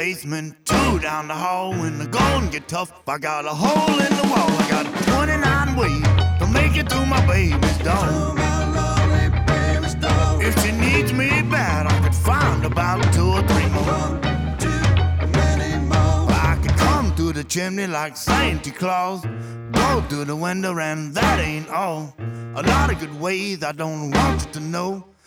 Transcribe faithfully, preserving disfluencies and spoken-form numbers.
basement, two down the hall. When the going get tough, I got a hole in the wall. I got twenty-nine ways to make it through my baby's door. If she needs me bad, I could find about two or three more. I could come through the chimney like Santa Claus, go through the window and that ain't all. A lot of good ways I don't want you to know.